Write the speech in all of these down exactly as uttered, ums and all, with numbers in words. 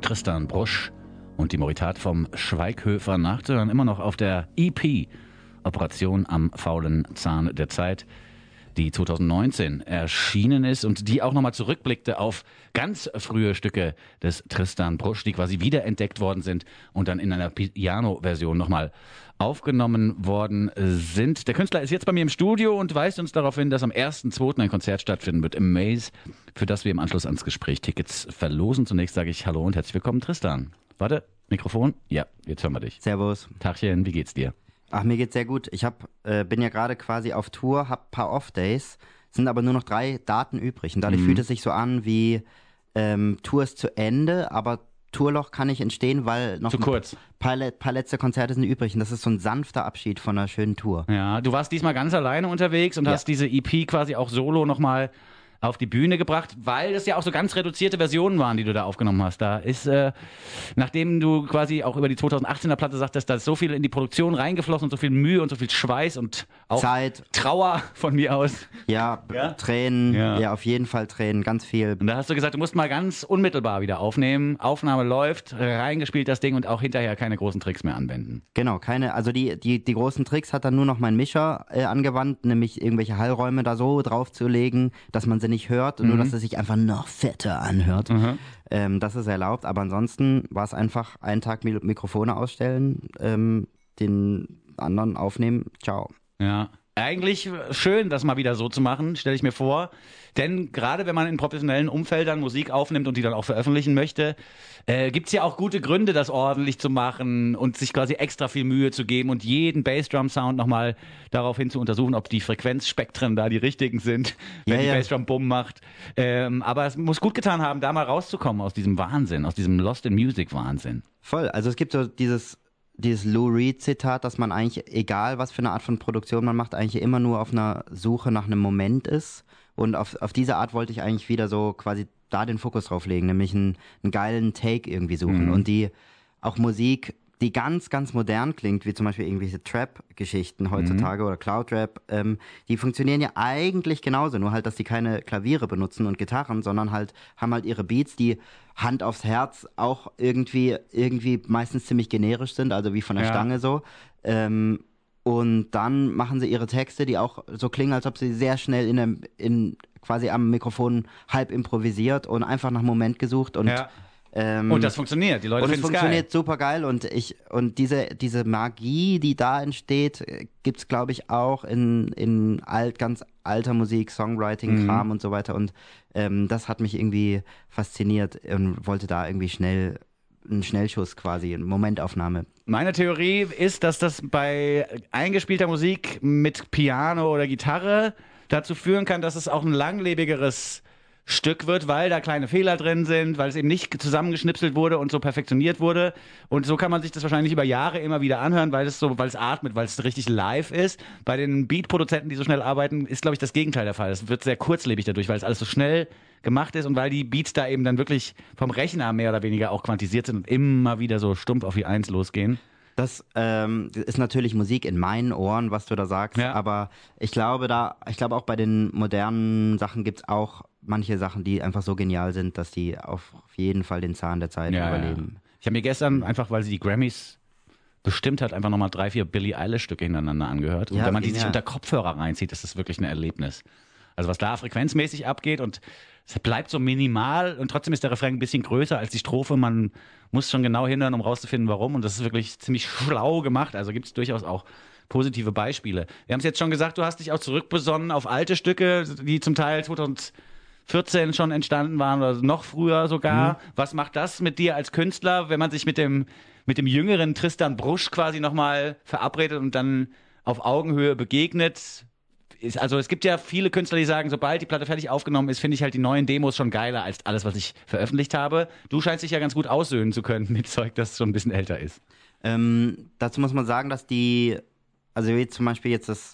Tristan Brusch und die Moritat vom Schweighöfer nachzuhören, immer noch auf der E P Operation am faulen Zahn der Zeit, die zwanzig neunzehn erschienen ist und die auch nochmal zurückblickte auf ganz frühe Stücke des Tristan Brusch, die quasi wiederentdeckt worden sind und dann in einer Piano-Version nochmal aufgenommen worden sind. Der Künstler ist jetzt bei mir im Studio und weist uns darauf hin, dass am ersten zweiten ein Konzert stattfinden wird im Maze, für das wir im Anschluss ans Gespräch Tickets verlosen. Zunächst sage ich Hallo und herzlich willkommen, Tristan. Warte, Mikrofon? Ja, jetzt hören wir dich. Servus. Tagchen, wie geht's dir? Ach, mir geht's sehr gut. Ich hab, äh, bin ja gerade quasi auf Tour, hab ein paar Off-Days, sind aber nur noch drei Daten übrig. Und dadurch mhm. fühlt es sich so an wie ähm, Tour ist zu Ende, aber Tourloch kann nicht entstehen, weil noch zu ein kurz. Paar, paar letzte Konzerte sind übrig. Und das ist so ein sanfter Abschied von einer schönen Tour. Ja, du warst diesmal ganz alleine unterwegs und ja. hast diese E P quasi auch solo nochmal auf die Bühne gebracht, weil das ja auch so ganz reduzierte Versionen waren, die du da aufgenommen hast. Da ist, äh, nachdem du quasi auch über die zwanzig achtzehner Platte sagtest, da ist so viel in die Produktion reingeflossen und so viel Mühe und so viel Schweiß und auch Zeit. Trauer von mir aus. Ja, ja? Tränen, ja. ja, auf jeden Fall Tränen, ganz viel. Und da hast du gesagt, du musst mal ganz unmittelbar wieder aufnehmen. Aufnahme läuft, reingespielt das Ding und auch hinterher keine großen Tricks mehr anwenden. Genau, keine, also die, die, die großen Tricks hat dann nur noch mein Mischer äh, angewandt, nämlich irgendwelche Hallräume da so draufzulegen, dass man sie nicht hört, mhm. nur dass es sich einfach noch fetter anhört. Mhm. Ähm, das ist erlaubt, aber ansonsten war es einfach einen Tag Mik- Mikrofone ausstellen, ähm, den anderen aufnehmen, ciao. Ja. Eigentlich schön, das mal wieder so zu machen, stelle ich mir vor. Denn gerade wenn man in professionellen Umfeldern Musik aufnimmt und die dann auch veröffentlichen möchte, äh, gibt's ja auch gute Gründe, das ordentlich zu machen und sich quasi extra viel Mühe zu geben und jeden Bassdrum-Sound nochmal daraufhin zu untersuchen, ob die Frequenzspektren da die richtigen sind, wenn ja, die ja. Bassdrum Bumm macht. Ähm, aber es muss gut getan haben, da mal rauszukommen aus diesem Wahnsinn, aus diesem Lost-in-Music-Wahnsinn. Voll, also es gibt so dieses... dieses Lou Reed-Zitat, dass man eigentlich, egal was für eine Art von Produktion man macht, eigentlich immer nur auf einer Suche nach einem Moment ist. Und auf, auf diese Art wollte ich eigentlich wieder so quasi da den Fokus drauf legen, nämlich einen, einen geilen Take irgendwie suchen. Mhm. Und die auch Musik, die ganz, ganz modern klingt, wie zum Beispiel irgendwelche Trap-Geschichten heutzutage mhm. oder Cloud-Rap, ähm, die funktionieren ja eigentlich genauso, nur halt, dass die keine Klaviere benutzen und Gitarren, sondern halt haben halt ihre Beats, die Hand aufs Herz auch irgendwie, irgendwie meistens ziemlich generisch sind, also wie von der ja. Stange so. Ähm, und dann machen sie ihre Texte, die auch so klingen, als ob sie sehr schnell in, einem, in quasi am Mikrofon halb improvisiert und einfach nach einem Moment gesucht und ja. Ähm, und das funktioniert, die Leute finden es geil. Und es funktioniert super geil und ich und diese diese Magie, die da entsteht, gibt's glaube ich auch in in alt ganz alter Musik, Songwriting-Kram mhm. und so weiter und ähm, das hat mich irgendwie fasziniert und wollte da irgendwie schnell einen Schnellschuss quasi, eine Momentaufnahme. Meine Theorie ist, dass das bei eingespielter Musik mit Piano oder Gitarre dazu führen kann, dass es auch ein langlebigeres Stück wird, weil da kleine Fehler drin sind, weil es eben nicht zusammengeschnipselt wurde und so perfektioniert wurde. Und so kann man sich das wahrscheinlich über Jahre immer wieder anhören, weil es so, weil es atmet, weil es richtig live ist. Bei den Beat-Produzenten, die so schnell arbeiten, ist, glaube ich, das Gegenteil der Fall. Es wird sehr kurzlebig dadurch, weil es alles so schnell gemacht ist und weil die Beats da eben dann wirklich vom Rechner mehr oder weniger auch quantisiert sind und immer wieder so stumpf auf die Eins losgehen. Das ähm, ist natürlich Musik in meinen Ohren, was du da sagst, ja. aber ich glaube da, ich glaube auch bei den modernen Sachen gibt's auch manche Sachen, die einfach so genial sind, dass die auf jeden Fall den Zahn der Zeit ja, überleben. Ja. Ich habe mir gestern einfach, weil sie die Grammys bestimmt hat, einfach nochmal drei, vier Billie Eilish-Stücke hintereinander angehört. Und ja, wenn man die sich unter Kopfhörer reinzieht, ist das wirklich ein Erlebnis. Also was da frequenzmäßig abgeht und es bleibt so minimal und trotzdem ist der Refrain ein bisschen größer als die Strophe. Man muss schon genau hinhören, um rauszufinden, warum. Und das ist wirklich ziemlich schlau gemacht. Also gibt es durchaus auch positive Beispiele. Wir haben es jetzt schon gesagt, du hast dich auch zurückbesonnen auf alte Stücke, die zum Teil zwanzig vierzehn schon entstanden waren oder noch früher sogar. Mhm. Was macht das mit dir als Künstler, wenn man sich mit dem, mit dem jüngeren Tristan Brusch quasi nochmal verabredet und dann auf Augenhöhe begegnet? Ist, also es gibt ja viele Künstler, die sagen, sobald die Platte fertig aufgenommen ist, finde ich halt die neuen Demos schon geiler als alles, was ich veröffentlicht habe. Du scheinst dich ja ganz gut aussöhnen zu können mit Zeug, das schon ein bisschen älter ist. Ähm, dazu muss man sagen, dass die, also wie zum Beispiel jetzt das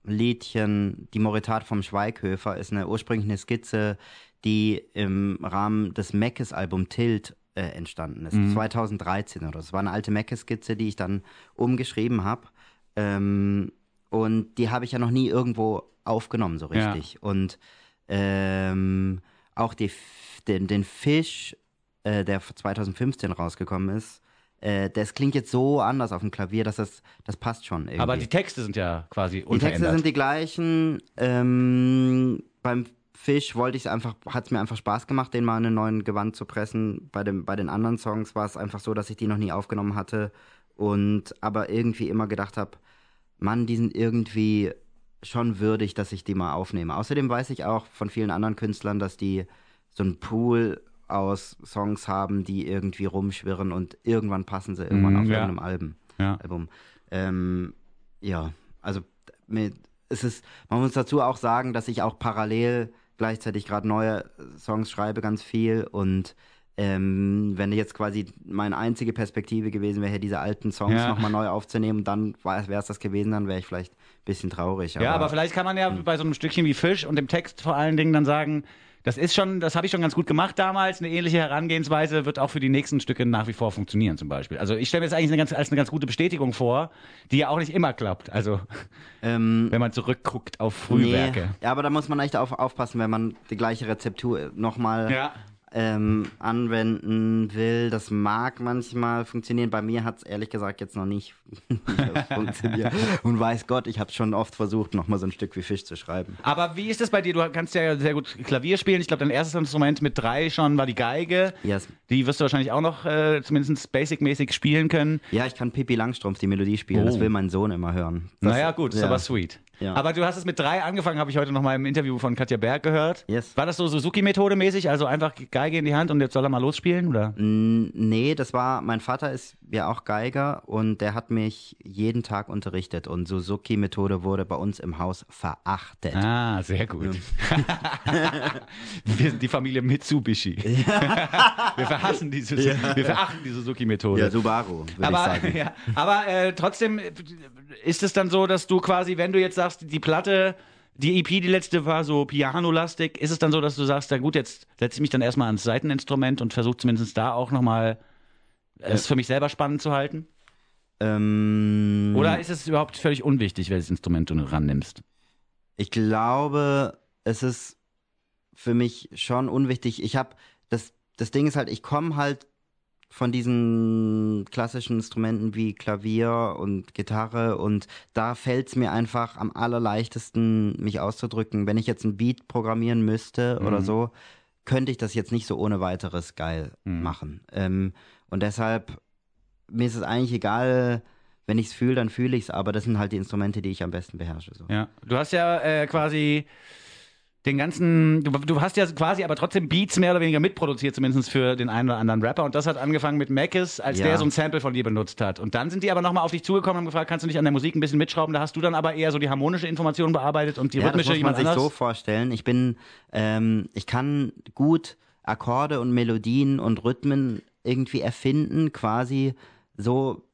Liedchen Die Moritat vom Schweighöfer ist eine ursprüngliche Skizze, die im Rahmen des Meckes-Album Tilt äh, entstanden ist, mhm. zwanzig dreizehn oder so. Das war eine alte Meckes-Skizze, die ich dann umgeschrieben habe. Ähm, Und die habe ich ja noch nie irgendwo aufgenommen, so richtig. Ja. Und ähm, auch die, den, den Fisch äh, der zwanzig fünfzehn rausgekommen ist, äh, das klingt jetzt so anders auf dem Klavier, dass das, das passt schon irgendwie. Aber die Texte sind ja quasi Die unverändert. Texte sind die gleichen. Ähm, beim Fisch wollte ich einfach, hat es mir einfach Spaß gemacht, den mal in einen neuen Gewand zu pressen. Bei, dem, bei den anderen Songs war es einfach so, dass ich die noch nie aufgenommen hatte und aber irgendwie immer gedacht habe, Mann, die sind irgendwie schon würdig, dass ich die mal aufnehme. Außerdem weiß ich auch von vielen anderen Künstlern, dass die so einen Pool aus Songs haben, die irgendwie rumschwirren und irgendwann passen sie irgendwann mm, auf ja. irgendeinem Album. Ja. Album. Ähm, ja, also mit, es ist, man muss dazu auch sagen, dass ich auch parallel gleichzeitig gerade neue Songs schreibe, ganz viel. Und ähm, wenn jetzt quasi meine einzige Perspektive gewesen wäre, diese alten Songs ja. nochmal neu aufzunehmen, dann wäre es das gewesen, dann wäre ich vielleicht ein bisschen traurig. Aber ja, aber vielleicht kann man ja bei so einem Stückchen wie Fisch und dem Text vor allen Dingen dann sagen, das ist schon, das habe ich schon ganz gut gemacht damals. Eine ähnliche Herangehensweise wird auch für die nächsten Stücke nach wie vor funktionieren, zum Beispiel. Also ich stelle mir das eigentlich eine ganz, als eine ganz gute Bestätigung vor, die ja auch nicht immer klappt. Also ähm, wenn man zurückguckt auf Frühwerke. Nee, ja, aber da muss man echt auf, aufpassen, wenn man die gleiche Rezeptur nochmal ja. ähm, anwenden will. Das mag manchmal funktionieren. Bei mir hat es ehrlich gesagt jetzt noch nicht funktioniert. Und weiß Gott, ich habe es schon oft versucht, nochmal so ein Stück wie Fisch zu schreiben. Aber wie ist das bei dir? Du kannst ja sehr gut Klavier spielen. Ich glaube, dein erstes Instrument mit drei schon war die Geige. Yes. Die wirst du wahrscheinlich auch noch äh, zumindest basic-mäßig spielen können. Ja, ich kann Pippi Langstrumpf die Melodie spielen. Oh. Das will mein Sohn immer hören. Das, naja, gut, ist ja. aber sweet. Ja. Aber du hast es mit drei angefangen, habe ich heute noch mal im Interview von Katja Berg gehört. Yes. War das so Suzuki-Methode mäßig? Also einfach Geige in die Hand und jetzt soll er mal losspielen, oder? Nee, das war, mein Vater ist ja auch Geiger und der hat mich jeden Tag unterrichtet und Suzuki-Methode wurde bei uns im Haus verachtet. Ah, sehr gut. Ja. Wir sind die Familie Mitsubishi. Ja. Wir verhassen die Suzuki, ja. wir verachten die Suzuki-Methode. Ja, Subaru, würde ich sagen. Ja, aber äh, trotzdem ist es dann so, dass du quasi, wenn du jetzt sagst, die Platte, die E P, die letzte war so pianolastig, ist es dann so, dass du sagst, na gut, jetzt setze ich mich dann erstmal ans Saiteninstrument und versuche zumindest da auch nochmal es für mich selber spannend zu halten? Ähm, Oder ist es überhaupt völlig unwichtig, welches Instrument du rannimmst? Ich glaube, es ist für mich schon unwichtig. Ich habe, das, das Ding ist halt, ich komme halt von diesen klassischen Instrumenten wie Klavier und Gitarre und da fällt es mir einfach am allerleichtesten, mich auszudrücken. Wenn ich jetzt ein Beat programmieren müsste mhm. oder so, könnte ich das jetzt nicht so ohne weiteres geil mhm. machen. Ähm, und deshalb, mir ist es eigentlich egal, wenn ich es fühle, dann fühle ich es, aber das sind halt die Instrumente, die ich am besten beherrsche. So. Ja, du hast ja äh, quasi den ganzen, du, du hast ja quasi aber trotzdem Beats mehr oder weniger mitproduziert, zumindest für den einen oder anderen Rapper. Und das hat angefangen mit Makis, als ja. der so ein Sample von dir benutzt hat. Und dann sind die aber nochmal auf dich zugekommen und haben gefragt, kannst du nicht an der Musik ein bisschen mitschrauben? Da hast du dann aber eher so die harmonische Information bearbeitet und die ja, rhythmische das muss man sich anders. so vorstellen. Ich bin, ähm, ich kann gut Akkorde und Melodien und Rhythmen irgendwie erfinden, quasi so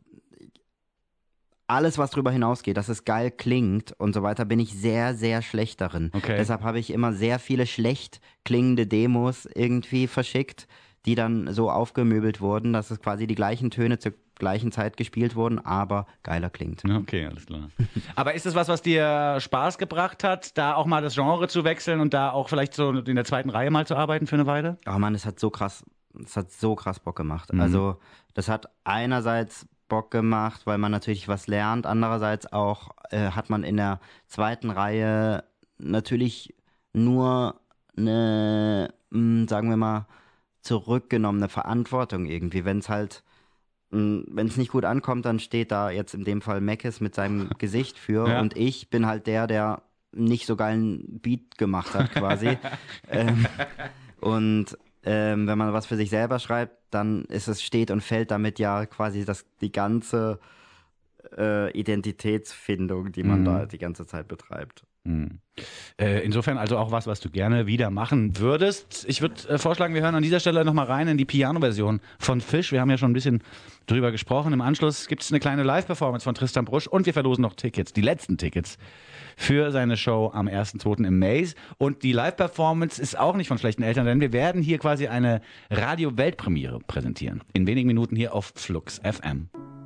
alles, was drüber hinausgeht, dass es geil klingt und so weiter, bin ich sehr, sehr schlecht darin. Okay. Deshalb habe ich immer sehr viele schlecht klingende Demos irgendwie verschickt, die dann so aufgemöbelt wurden, dass es quasi die gleichen Töne zur gleichen Zeit gespielt wurden, aber geiler klingt. Okay, alles klar. Aber ist es was, was dir Spaß gebracht hat, da auch mal das Genre zu wechseln und da auch vielleicht so in der zweiten Reihe mal zu arbeiten für eine Weile? Oh Mann, es hat so krass, es hat so krass Bock gemacht. Mhm. Also das hat einerseits Bock gemacht, weil man natürlich was lernt. Andererseits auch äh, hat man in der zweiten Reihe natürlich nur eine, mh, sagen wir mal, zurückgenommene Verantwortung irgendwie. Wenn es halt, wenn es nicht gut ankommt, dann steht da jetzt in dem Fall Makis mit seinem Gesicht für ja. und ich bin halt der, der nicht so geilen Beat gemacht hat quasi. ähm, und Ähm, wenn man was für sich selber schreibt, dann ist es steht und fällt damit ja quasi das, die ganze äh, Identitätsfindung, die man mhm. da die ganze Zeit betreibt. Mhm. Äh, insofern also auch was, was du gerne wieder machen würdest. Ich würde äh, vorschlagen, wir hören an dieser Stelle nochmal rein in die Piano-Version von Fisch. Wir haben ja schon ein bisschen drüber gesprochen. Im Anschluss gibt es eine kleine Live-Performance von Tristan Brusch und wir verlosen noch Tickets, die letzten Tickets für seine Show am ersten zweiten im Maze. Und die Live-Performance ist auch nicht von schlechten Eltern, denn wir werden hier quasi eine Radio-Weltpremiere präsentieren. In wenigen Minuten hier auf Flux F M.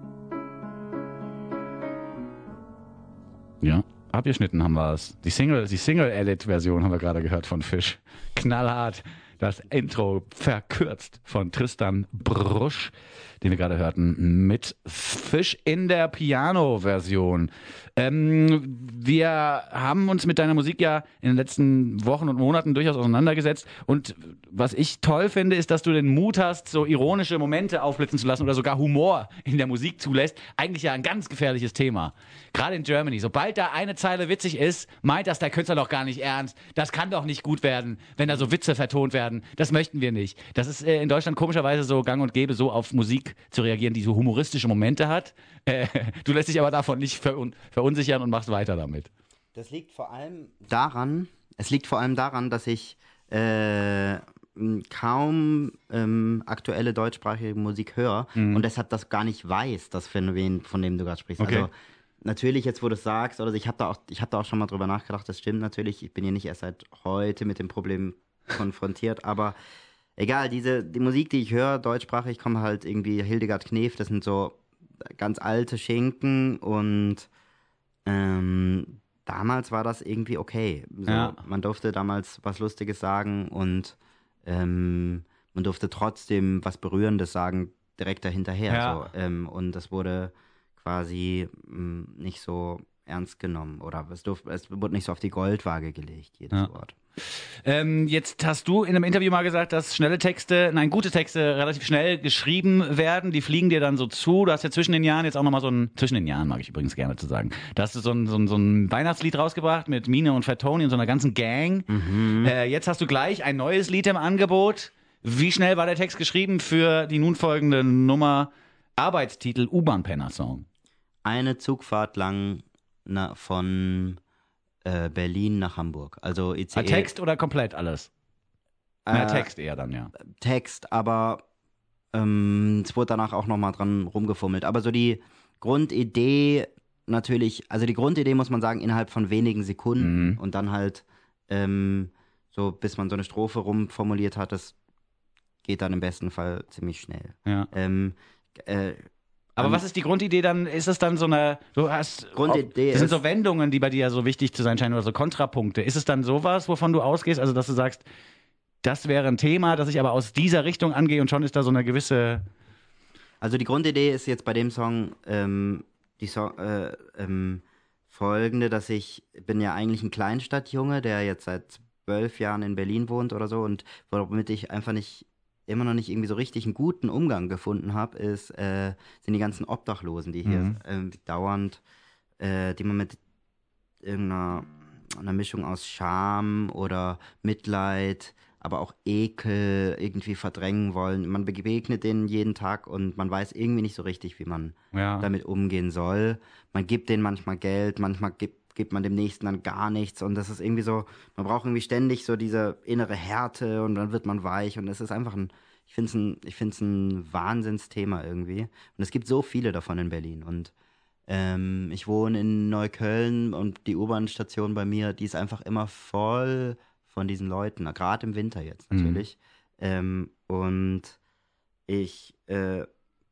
Ja, abgeschnitten haben wir es. Die Single, die Single-Edit-Version haben wir gerade gehört von Fisch. Knallhart. Das Intro verkürzt von Tristan Brusch, den wir gerade hörten, mit Fisch in der Piano-Version. Ähm, wir haben uns mit deiner Musik ja in den letzten Wochen und Monaten durchaus auseinandergesetzt. Und was ich toll finde, ist, dass du den Mut hast, so ironische Momente aufblitzen zu lassen oder sogar Humor in der Musik zulässt. Eigentlich ja ein ganz gefährliches Thema. Gerade in Germany. Sobald da eine Zeile witzig ist, meint das der Künstler doch gar nicht ernst. Das kann doch nicht gut werden, wenn da so Witze vertont werden. Das möchten wir nicht. Das ist äh, in Deutschland komischerweise so gang und gäbe, so auf Musik zu reagieren, die so humoristische Momente hat. Äh, du lässt dich aber davon nicht verun- verunsichern und machst weiter damit. Das liegt vor allem daran, es liegt vor allem daran, dass ich äh, kaum ähm, aktuelle deutschsprachige Musik höre mhm. und deshalb das gar nicht weiß, das Phänomen, von dem du gerade sprichst. Okay. Also natürlich, jetzt wo du es sagst, oder ich habe da, auch, ich hab da auch schon mal drüber nachgedacht, das stimmt natürlich, ich bin hier nicht erst seit heute mit dem Problem konfrontiert, aber egal, diese, die Musik, die ich höre, deutschsprachig, kommt halt irgendwie Hildegard Knef, das sind so ganz alte Schinken und ähm, damals war das irgendwie okay. So, ja. Man durfte damals was Lustiges sagen und ähm, man durfte trotzdem was Berührendes sagen, direkt dahinterher. Ja. So, ähm, und das wurde quasi mh, nicht so ernst genommen oder es, durf, es wurde nicht so auf die Goldwaage gelegt, jedes ja. Wort. Ähm, jetzt hast du in einem Interview mal gesagt, dass schnelle Texte, nein, gute Texte relativ schnell geschrieben werden. Die fliegen dir dann so zu. Du hast ja zwischen den Jahren jetzt auch nochmal so ein, zwischen den Jahren mag ich übrigens gerne zu sagen, da hast du so ein, so ein, so ein Weihnachtslied rausgebracht mit Mine und Fatoni und so einer ganzen Gang. Mhm. Äh, jetzt hast du gleich ein neues Lied im Angebot. Wie schnell war der Text geschrieben für die nun folgende Nummer? Arbeitstitel U-Bahn-Penner-Song. Eine Zugfahrt lang na, von äh, Berlin nach Hamburg. Also I C E. Text oder komplett alles? Äh, Na, Text eher dann, ja. Text, aber ähm, es wurde danach auch nochmal dran rumgefummelt. Aber so die Grundidee natürlich, also die Grundidee muss man sagen, innerhalb von wenigen Sekunden Mhm. und dann halt ähm, so, bis man so eine Strophe rumformuliert hat, das geht dann im besten Fall ziemlich schnell. Ja. Ähm, äh, Aber Ähm, was ist die Grundidee dann? Ist es dann so eine, du hast, Grundidee das sind ist- so Wendungen, die bei dir ja so wichtig zu sein scheinen oder so Kontrapunkte. Ist es dann sowas, wovon du ausgehst? Also, dass du sagst, das wäre ein Thema, das ich aber aus dieser Richtung angehe und schon ist da so eine gewisse, Also die Grundidee ist jetzt bei dem Song ähm, die so äh, ähm, folgende, dass ich bin ja eigentlich ein Kleinstadtjunge, der jetzt seit zwölf Jahren in Berlin wohnt oder so und womit ich einfach nicht immer noch nicht irgendwie so richtig einen guten Umgang gefunden habe, ist äh, sind die ganzen Obdachlosen, die hier Mhm. ähm, dauernd, äh, die man mit irgendeiner einer Mischung aus Scham oder Mitleid, aber auch Ekel irgendwie verdrängen wollen. Man begegnet denen jeden Tag und man weiß irgendwie nicht so richtig, wie man ja. damit umgehen soll. Man gibt denen manchmal Geld, manchmal gibt, gibt man dem Nächsten dann gar nichts und das ist irgendwie so, man braucht irgendwie ständig so diese innere Härte und dann wird man weich und es ist einfach ein, ich finde es ein, ich find's ein Wahnsinnsthema irgendwie und es gibt so viele davon in Berlin und ähm, ich wohne in Neukölln und die U-Bahn-Station bei mir, die ist einfach immer voll von diesen Leuten, gerade im Winter jetzt Mhm. natürlich. Ähm, und ich, äh,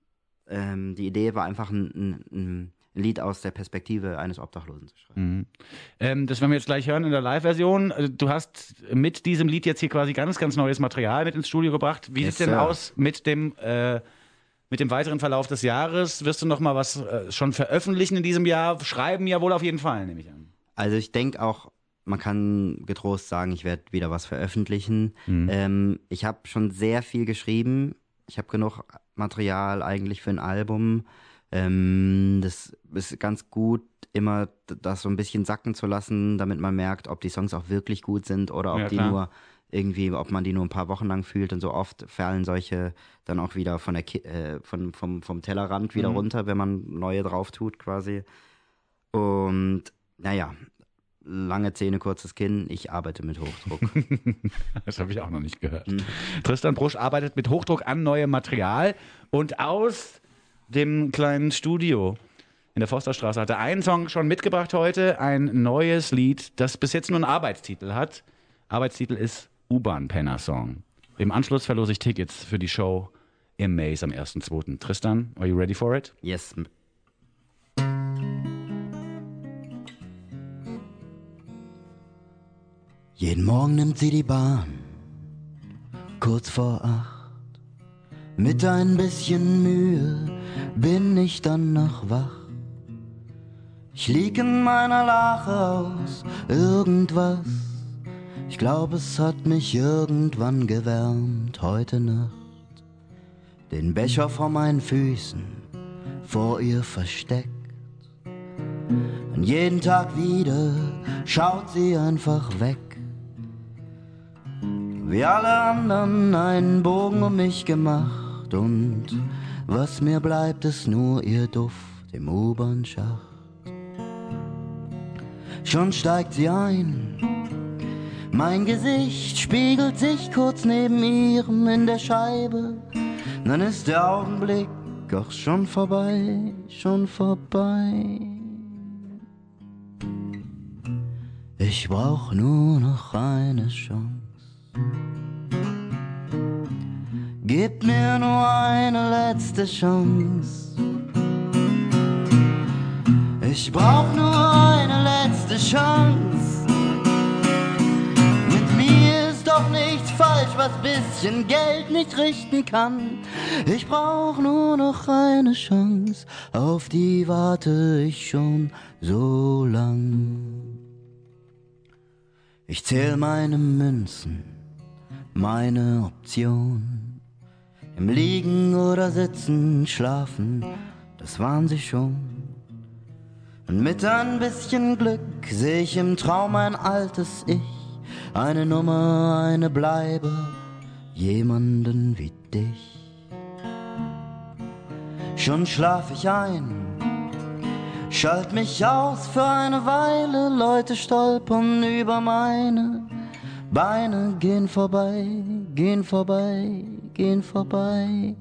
ähm, die Idee war einfach ein, ein, ein Lied aus der Perspektive eines Obdachlosen zu schreiben. Mhm. Ähm, das werden wir jetzt gleich hören in der Live-Version. Also, du hast mit diesem Lied jetzt hier quasi ganz, ganz neues Material mit ins Studio gebracht. Wie Yes, sieht denn sir. aus mit dem, äh, mit dem weiteren Verlauf des Jahres? Wirst du noch mal was äh, schon veröffentlichen in diesem Jahr? Schreiben ja wohl auf jeden Fall, nehme ich an. Also ich denke auch, man kann getrost sagen, ich werde wieder was veröffentlichen. Mhm. Ähm, ich habe schon sehr viel geschrieben. Ich habe genug Material eigentlich für ein Album. Ähm, das ist ganz gut, immer das so ein bisschen sacken zu lassen, damit man merkt, ob die Songs auch wirklich gut sind oder ob Ja, die klar. nur irgendwie, ob man die nur ein paar Wochen lang fühlt. Und so oft fallen solche dann auch wieder von der Ki äh, von, vom, vom Tellerrand wieder Mhm. runter, wenn man neue drauf tut quasi. Und naja, lange Zähne, kurzes Kinn, ich arbeite mit Hochdruck. Das habe ich auch noch nicht gehört. Mhm. Tristan Brusch arbeitet mit Hochdruck an neuem Material und aus dem kleinen Studio in der Forsterstraße hat er einen Song schon mitgebracht heute, ein neues Lied, das bis jetzt nur einen Arbeitstitel hat. Arbeitstitel ist U-Bahn-Penner-Song. Im Anschluss verlose ich Tickets für die Show im Maze am ersten zweiten Tristan, are you ready for it? Yes. Jeden Morgen nimmt sie die Bahn kurz vor acht. Mit ein bisschen Mühe bin ich dann noch wach. Ich lieg in meiner Lache aus irgendwas. Ich glaub, es hat mich irgendwann gewärmt heute Nacht. Den Becher vor meinen Füßen, vor ihr versteckt. Und jeden Tag wieder schaut sie einfach weg. Wie alle anderen einen Bogen um mich gemacht. Und was mir bleibt, ist nur ihr Duft im U-Bahn-Schacht. Schon steigt sie ein, mein Gesicht spiegelt sich kurz neben ihrem in der Scheibe. Dann ist der Augenblick auch schon vorbei, schon vorbei. Ich brauch nur noch eine Chance. Gib mir nur eine letzte Chance. Ich brauch nur eine letzte Chance. Mit mir ist doch nichts falsch, was bisschen Geld nicht richten kann. Ich brauch nur noch eine Chance, auf die warte ich schon so lang. Ich zähl meine Münzen, meine Option. Im Liegen oder Sitzen, Schlafen, das waren sie schon. Und mit ein bisschen Glück seh ich im Traum ein altes Ich, eine Nummer, eine Bleibe, jemanden wie dich. Schon schlaf ich ein, schalt mich aus für eine Weile, Leute stolpern über meine Beine, gehen vorbei, gehen vorbei, gehen vorbei.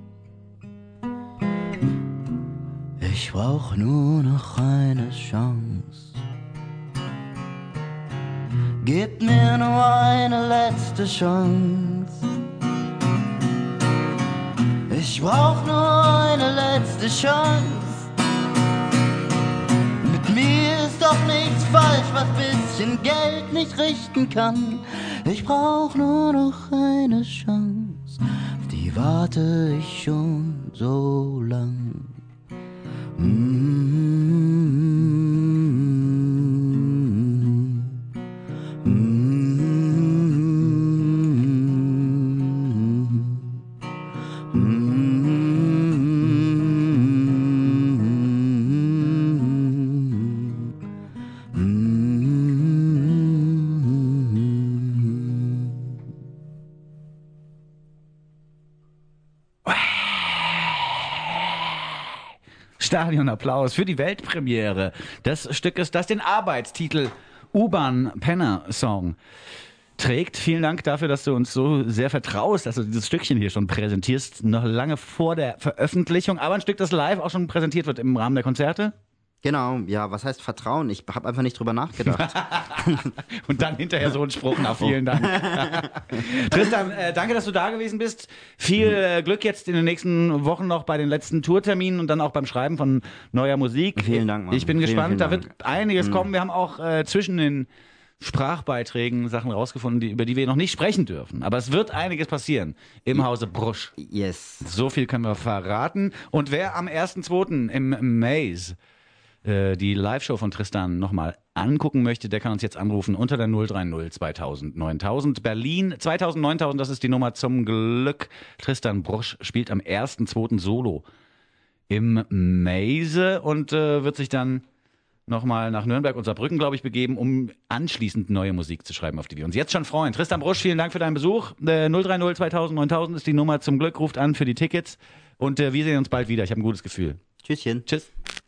Ich brauch nur noch eine Chance. Gib mir nur eine letzte Chance. Ich brauch nur eine letzte Chance. Mit mir ist doch nichts falsch, was bisschen Geld nicht richten kann. Ich brauch nur noch eine Chance, auf die warte ich schon so lang. Stadionapplaus für die Weltpremiere des Stückes, das den Arbeitstitel U-Bahn-Penner-Song trägt. Vielen Dank dafür, dass du uns so sehr vertraust, dass du dieses Stückchen hier schon präsentierst, noch lange vor der Veröffentlichung. Aber ein Stück, das live auch schon präsentiert wird im Rahmen der Konzerte. Genau, ja, was heißt Vertrauen? Ich habe einfach nicht drüber nachgedacht. Und dann hinterher so ein Spruch, na vielen Dank. Tristan, äh, danke, dass du da gewesen bist. Viel äh, Glück jetzt in den nächsten Wochen noch bei den letzten Tourterminen und dann auch beim Schreiben von neuer Musik. Vielen Dank, Mann. Ich bin vielen, gespannt, vielen da Dank. wird einiges mhm. kommen. Wir haben auch äh, zwischen den Sprachbeiträgen Sachen rausgefunden, die, über die wir noch nicht sprechen dürfen. Aber es wird einiges passieren im Hause Brusch. Yes. So viel können wir verraten. Und wer am ersten zweiten im Maze die Live-Show von Tristan nochmal angucken möchte, der kann uns jetzt anrufen unter der null drei null zweitausend neuntausend. Berlin zweitausend neuntausend, das ist die Nummer zum Glück. Tristan Brusch spielt am ersten zweiten Solo im Maze und äh, wird sich dann nochmal nach Nürnberg und Saarbrücken, glaube ich, begeben, um anschließend neue Musik zu schreiben, auf die wir uns jetzt schon freuen. Tristan Brusch, vielen Dank für deinen Besuch. Äh, null drei null zweitausend neuntausend ist die Nummer zum Glück, ruft an für die Tickets und äh, wir sehen uns bald wieder. Ich habe ein gutes Gefühl. Tschüsschen. Tschüss.